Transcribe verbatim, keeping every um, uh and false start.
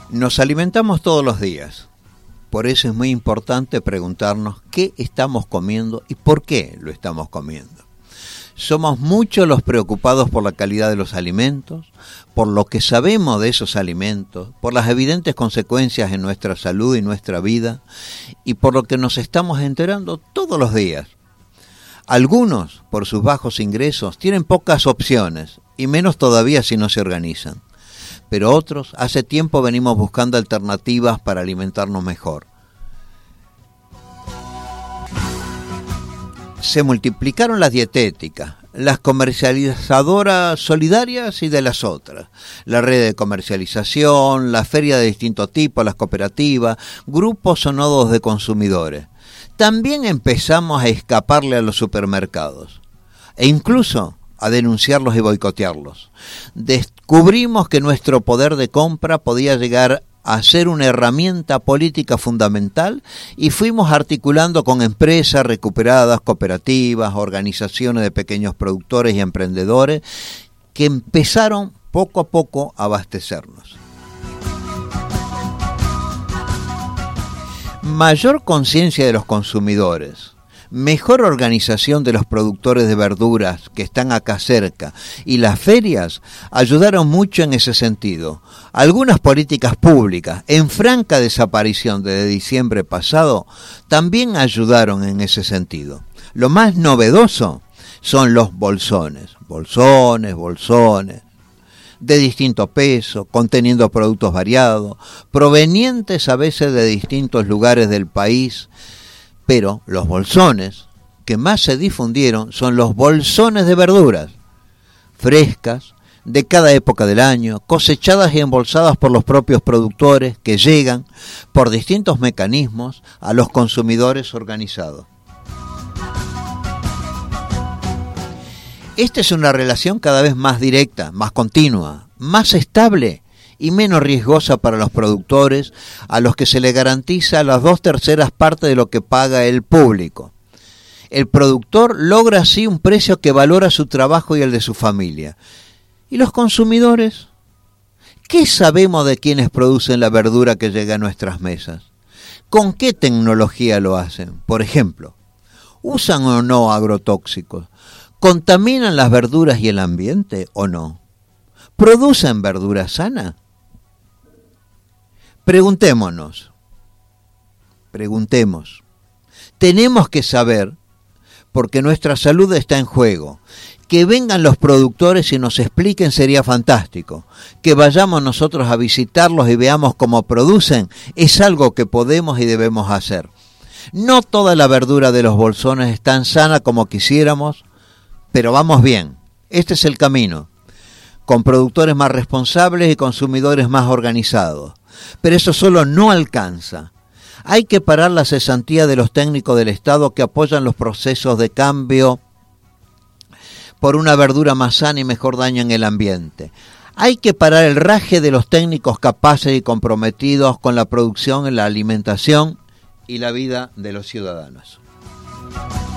Nos alimentamos todos los días, por eso es muy importante preguntarnos qué estamos comiendo y por qué lo estamos comiendo. Somos muchos los preocupados por la calidad de los alimentos, por lo que sabemos de esos alimentos, por las evidentes consecuencias en nuestra salud y nuestra vida, y por lo que nos estamos enterando todos los días. Algunos, por sus bajos ingresos, tienen pocas opciones, y menos todavía si no se organizan. Pero otros, hace tiempo venimos buscando alternativas para alimentarnos mejor. Se multiplicaron las dietéticas, las comercializadoras solidarias y de las otras, la red de comercialización, la feria de distintos tipos, las cooperativas, grupos o nodos de consumidores. También empezamos a escaparle a los supermercados e incluso a denunciarlos y boicotearlos. Descubrimos que nuestro poder de compra podía llegar a ser una herramienta política fundamental y fuimos articulando con empresas recuperadas, cooperativas, organizaciones de pequeños productores y emprendedores que empezaron poco a poco a abastecernos. Mayor conciencia de los consumidores, mejor organización de los productores de verduras que están acá cerca y las ferias ayudaron mucho en ese sentido. Algunas políticas públicas en franca desaparición desde diciembre pasado también ayudaron en ese sentido. Lo más novedoso son los bolsones, bolsones, bolsones, de distinto peso, conteniendo productos variados, provenientes a veces de distintos lugares del país. Pero los bolsones que más se difundieron son los bolsones de verduras, frescas, de cada época del año, cosechadas y embolsadas por los propios productores que llegan por distintos mecanismos a los consumidores organizados. Esta es una relación cada vez más directa, más continua, más estable y menos riesgosa para los productores, a los que se le garantiza las dos terceras partes de lo que paga el público. El productor logra así un precio que valora su trabajo y el de su familia. ¿Y los consumidores? ¿Qué sabemos de quienes producen la verdura que llega a nuestras mesas? ¿Con qué tecnología lo hacen? Por ejemplo, ¿usan o no agrotóxicos? ¿Contaminan las verduras y el ambiente o no? ¿Producen verdura sana? Preguntémonos, preguntemos. Tenemos que saber, porque nuestra salud está en juego. Que vengan los productores y nos expliquen sería fantástico. Que vayamos nosotros a visitarlos y veamos cómo producen es algo que podemos y debemos hacer. No toda la verdura de los bolsones es tan sana como quisiéramos, pero vamos bien. Este es el camino, con productores más responsables y consumidores más organizados. Pero eso solo no alcanza. Hay que parar la cesantía de los técnicos del Estado que apoyan los procesos de cambio por una verdura más sana y mejor daño en el ambiente. Hay que parar el raje de los técnicos capaces y comprometidos con la producción, la alimentación y la vida de los ciudadanos.